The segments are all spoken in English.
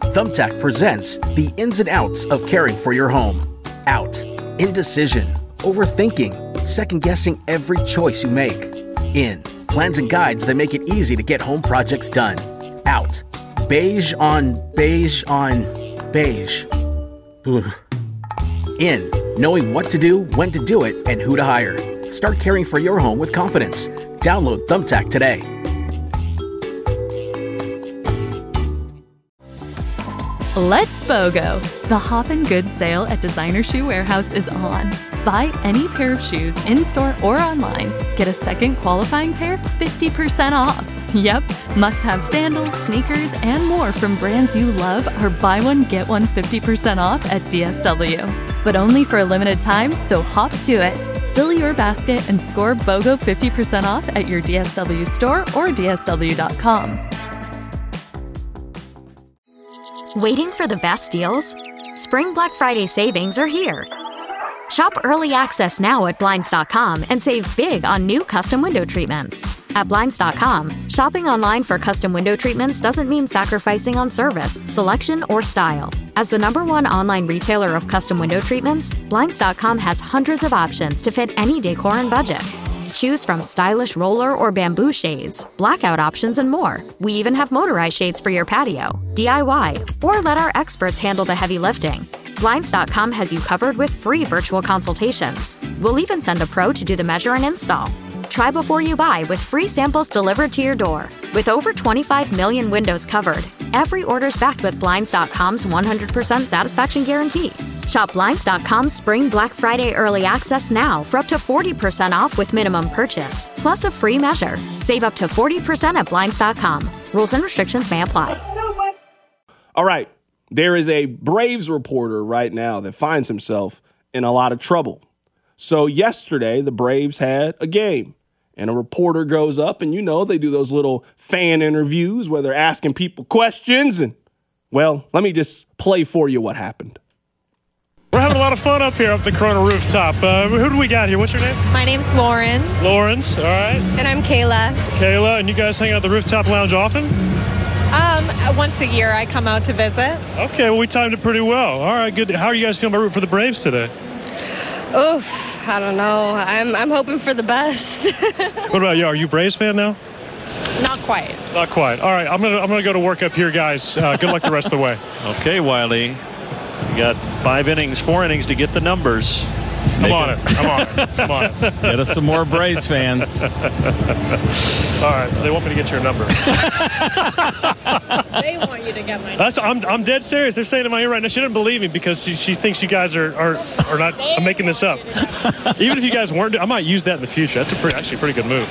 Thumbtack presents the ins and outs of caring for your home. Out. Indecision. Overthinking. Second-guessing every choice you make. In. Plans and guides that make it easy to get home projects done. Out. Beige on beige on beige. Ugh. In. Knowing what to do, when to do it, and who to hire. Start caring for your home with confidence. Download Thumbtack today. Let's BOGO! The Hoppin' Good sale at Designer Shoe Warehouse is on. Buy any pair of shoes in-store or online. Get a second qualifying pair 50% off. Yep, must-have sandals, sneakers, and more from brands you love are buy one, get one 50% off at DSW. But only for a limited time, so hop to it. Fill your basket and score BOGO 50% off at your DSW store or DSW.com. Waiting for the best deals? Spring Black Friday savings are here. Shop early access now at Blinds.com and save big on new custom window treatments. At Blinds.com, shopping online for custom window treatments doesn't mean sacrificing on service, selection, or style. As the #1 online retailer of custom window treatments, Blinds.com has hundreds of options to fit any decor and budget. Choose from stylish roller or bamboo shades, blackout options, and more. We even have motorized shades for your patio, DIY, or let our experts handle the heavy lifting. Blinds.com has you covered with free virtual consultations. We'll even send a pro to do the measure and install. Try before you buy with free samples delivered to your door. With over 25 million windows covered, every order's backed with Blinds.com's 100% satisfaction guarantee. Shop Blinds.com's Spring Black Friday Early Access now for up to 40% off with minimum purchase, plus a free measure. Save up to 40% at Blinds.com. Rules and restrictions may apply. All right. There is a Braves reporter right now that finds himself in a lot of trouble. So yesterday, the Braves had a game, and a reporter goes up, and they do those little fan interviews where they're asking people questions. And, well, let me just play for you what happened. We're having a lot of fun up here up the Corona rooftop. Who do we got here? What's your name? My name's Lauren. Lawrence, all right. And I'm Kayla. Kayla, and you guys hang out at the rooftop lounge often? Once a year I come out to visit. Okay, well, we timed it pretty well. All right, good. How are you guys feeling about rooting for the Braves today? Oof, I don't know. I'm hoping for the best. What about you? Are you a Braves fan now? Not quite. Not quite. All right, I'm gonna go to work up here, guys. Good luck the rest of the way. Okay, Wiley. You got 4 innings to get the numbers. I'm on it. Get us some more Braves fans. All right, so they want me to get your number. They want you to get my number. I'm dead serious. They're saying in my ear right now. She didn't believe me because she thinks you guys are not. I'm making this up. Even if you guys weren't, I might use that in the future. That's actually a pretty good move.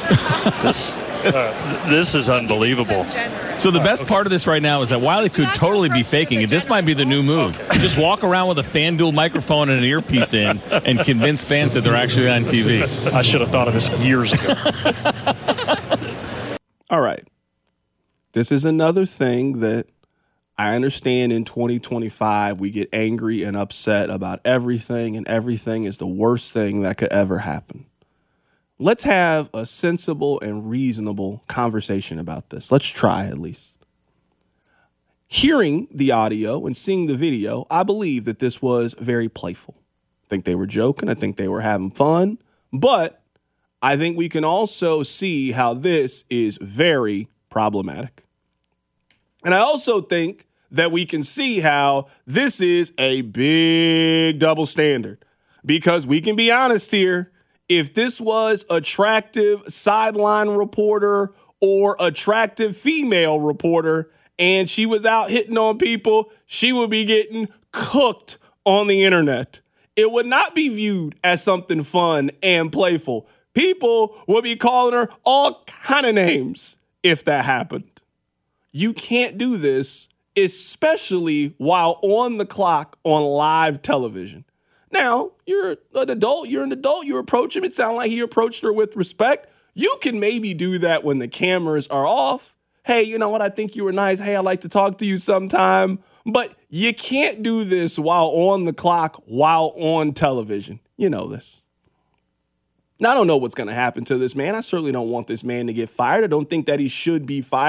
This is unbelievable. So the best part of this right now is that Wiley could totally be faking it. This might be the new move. Just walk around with a FanDuel microphone and an earpiece in and convince fans that they're actually on TV. I should have thought of this years ago. All right. This is another thing that I understand in 2025 we get angry and upset about everything, and everything is the worst thing that could ever happen. Let's have a sensible and reasonable conversation about this. Let's try at least. Hearing the audio and seeing the video, I believe that this was very playful. I think they were joking. I think they were having fun. But I think we can also see how this is very problematic. And I also think that we can see how this is a big double standard. Because we can be honest here. If this was attractive sideline reporter or attractive female reporter and she was out hitting on people, she would be getting cooked on the internet. It would not be viewed as something fun and playful. People would be calling her all kind of names if that happened. You can't do this, especially while on the clock on live television. Now, you're an adult, you approach him. It sounded like he approached her with respect. You can maybe do that when the cameras are off. Hey, you know what? I think you were nice. Hey, I'd like to talk to you sometime. But you can't do this while on the clock, while on television. You know this. Now, I don't know what's going to happen to this man. I certainly don't want this man to get fired. I don't think that he should be fired.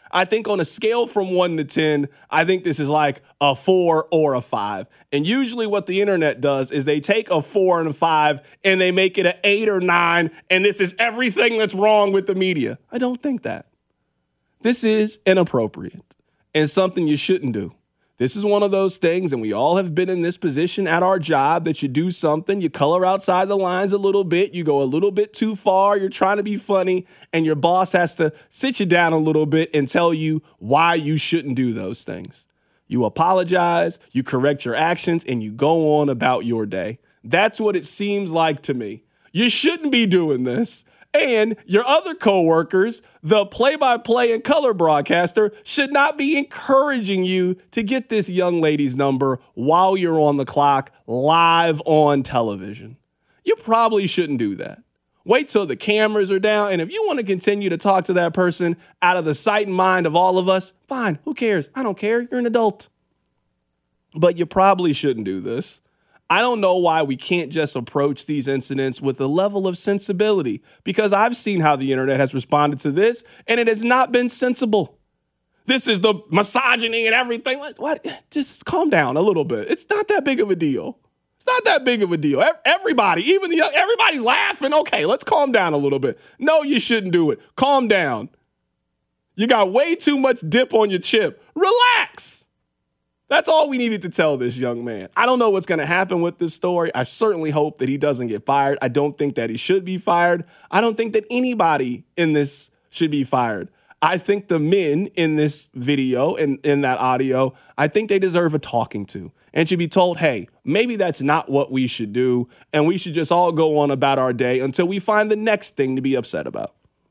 I think on a scale from 1 to 10, I think this is like a 4 or a 5. And usually what the internet does is they take a 4 and a 5 and they make it an 8 or 9, and this is everything that's wrong with the media. I don't think that. This is inappropriate and something you shouldn't do. This is one of those things, and we all have been in this position at our job, that you do something, you color outside the lines a little bit, you go a little bit too far, you're trying to be funny, and your boss has to sit you down a little bit and tell you why you shouldn't do those things. You apologize, you correct your actions, and you go on about your day. That's what it seems like to me. You shouldn't be doing this. And your other coworkers, the play-by-play and color broadcaster, should not be encouraging you to get this young lady's number while you're on the clock live on television. You probably shouldn't do that. Wait till the cameras are down, and if you want to continue to talk to that person out of the sight and mind of all of us, fine, who cares? I don't care. You're an adult. But you probably shouldn't do this. I don't know why we can't just approach these incidents with a level of sensibility, because I've seen how the internet has responded to this, and it has not been sensible. This is the misogyny and everything. What? Just calm down a little bit. It's not that big of a deal. It's not that big of a deal. Everybody, even the young, everybody's laughing. Okay, let's calm down a little bit. No, you shouldn't do it. Calm down. You got way too much dip on your chip. Relax. That's all we needed to tell this young man. I don't know what's going to happen with this story. I certainly hope that he doesn't get fired. I don't think that he should be fired. I don't think that anybody in this should be fired. I think the men in this video and in that audio, I think they deserve a talking to and should be told, hey, maybe that's not what we should do, and we should just all go on about our day until we find the next thing to be upset about.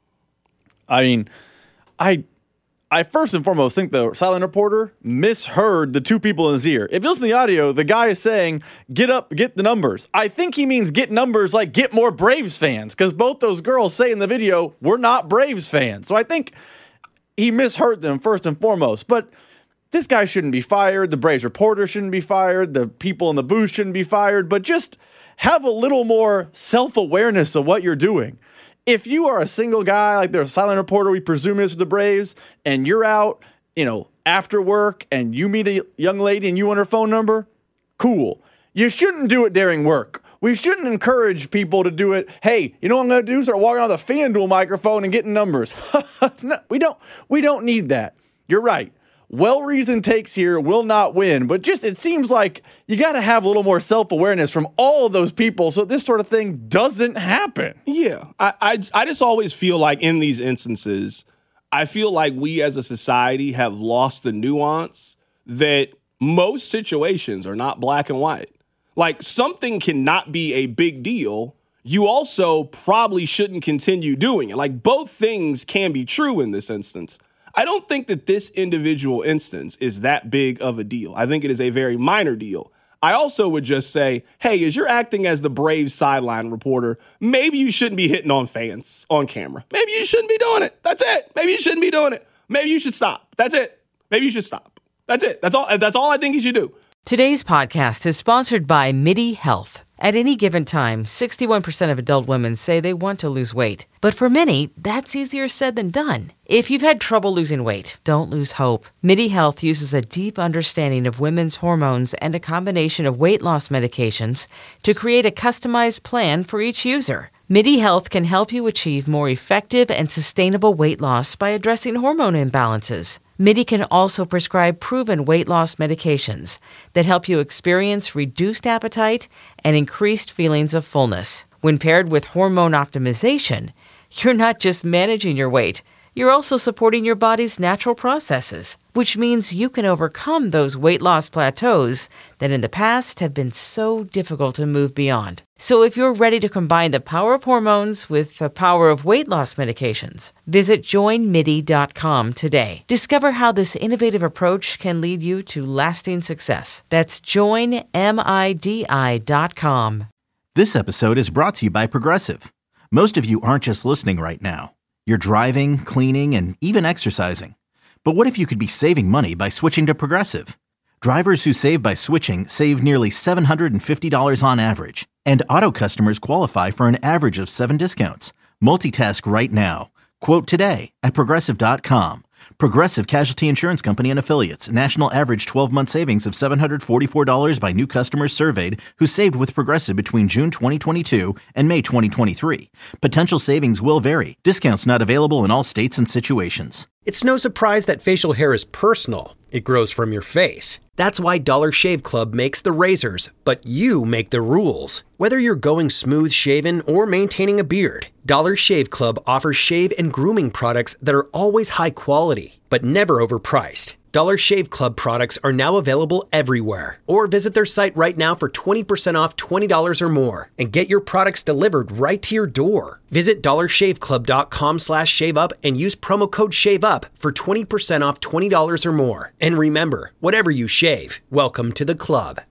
I mean, I first and foremost think the silent reporter misheard the two people in his ear. If you listen to the audio, the guy is saying, get up, get the numbers. I think he means get numbers like get more Braves fans, because both those girls say in the video, we're not Braves fans. So I think he misheard them first and foremost. But this guy shouldn't be fired. The Braves reporter shouldn't be fired. The people in the booth shouldn't be fired. But just have a little more self-awareness of what you're doing. If you are a single guy, like the silent reporter we presume is with the Braves, and you're out, after work, and you meet a young lady and you want her phone number, cool. You shouldn't do it during work. We shouldn't encourage people to do it. Hey, you know what I'm going to do? Start walking on the FanDuel microphone and getting numbers. No, we don't need that. You're right. Well-reasoned takes here will not win, but just it seems like you got to have a little more self-awareness from all of those people so this sort of thing doesn't happen. Yeah, I just always feel like in these instances, I feel like we as a society have lost the nuance that most situations are not black and white. Like, something cannot be a big deal. You also probably shouldn't continue doing it. Like, both things can be true in this instance. I don't think that this individual instance is that big of a deal. I think it is a very minor deal. I also would just say, hey, as you're acting as the Braves sideline reporter, maybe you shouldn't be hitting on fans on camera. Maybe you shouldn't be doing it. That's it. Maybe you shouldn't be doing it. Maybe you should stop. That's it. Maybe you should stop. That's it. That's all I think you should do. Today's podcast is sponsored by MIDI Health. At any given time, 61% of adult women say they want to lose weight. But for many, that's easier said than done. If you've had trouble losing weight, don't lose hope. MIDI Health uses a deep understanding of women's hormones and a combination of weight loss medications to create a customized plan for each user. MIDI Health can help you achieve more effective and sustainable weight loss by addressing hormone imbalances. MIDI can also prescribe proven weight loss medications that help you experience reduced appetite and increased feelings of fullness. When paired with hormone optimization, you're not just managing your weight, you're also supporting your body's natural processes, which means you can overcome those weight loss plateaus that in the past have been so difficult to move beyond. So if you're ready to combine the power of hormones with the power of weight loss medications, visit joinmidi.com today. Discover how this innovative approach can lead you to lasting success. That's joinmidi.com. This episode is brought to you by Progressive. Most of you aren't just listening right now. You're driving, cleaning, and even exercising. But what if you could be saving money by switching to Progressive? Drivers who save by switching save nearly $750 on average. And auto customers qualify for an average of 7 discounts. Multitask right now. Quote today at Progressive.com. Progressive Casualty Insurance Company and Affiliates. National average 12-month savings of $744 by new customers surveyed who saved with Progressive between June 2022 and May 2023. Potential savings will vary. Discounts not available in all states and situations. It's no surprise that facial hair is personal. It grows from your face. That's why Dollar Shave Club makes the razors, but you make the rules. Whether you're going smooth shaven or maintaining a beard, Dollar Shave Club offers shave and grooming products that are always high quality, but never overpriced. Dollar Shave Club products are now available everywhere. Or visit their site right now for 20% off $20 or more and get your products delivered right to your door. Visit dollarshaveclub.com/shaveup and use promo code SHAVEUP for 20% off $20 or more. And remember, whatever you shave, welcome to the club.